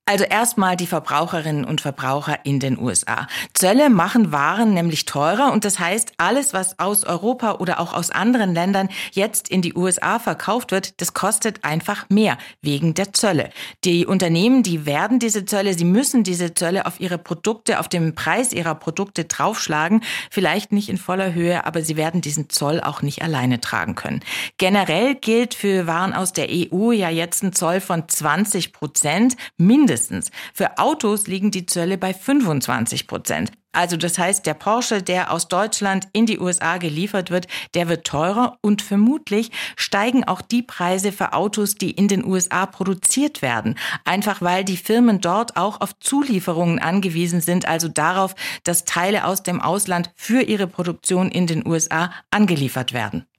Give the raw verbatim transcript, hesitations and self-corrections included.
Also erstmal die Verbraucherinnen und Verbraucher in den U S A. Zölle machen Waren nämlich teurer und das heißt, alles, was aus Europa oder auch aus anderen Ländern jetzt in die U S A verkauft wird, das kostet einfach mehr wegen der Zölle. Die Unternehmen, die werden diese Zölle, sie müssen diese Zölle auf ihre Produkte, auf den Preis ihrer Produkte draufschlagen. Vielleicht nicht in voller Höhe, aber sie werden diesen Zoll auch nicht alleine tragen können. Generell gilt für Waren aus der E U ja jetzt ein Zoll von zwanzig Prozent mindestens. Für Autos liegen die Zölle bei fünfundzwanzig Prozent. Also das heißt, der Porsche, der aus Deutschland in die U S A geliefert wird, der wird teurer und vermutlich steigen auch die Preise für Autos, die in den U S A produziert werden. Einfach weil die Firmen dort auch auf Zulieferungen angewiesen sind, also darauf, dass Teile aus dem Ausland für ihre Produktion in den U S A angeliefert werden.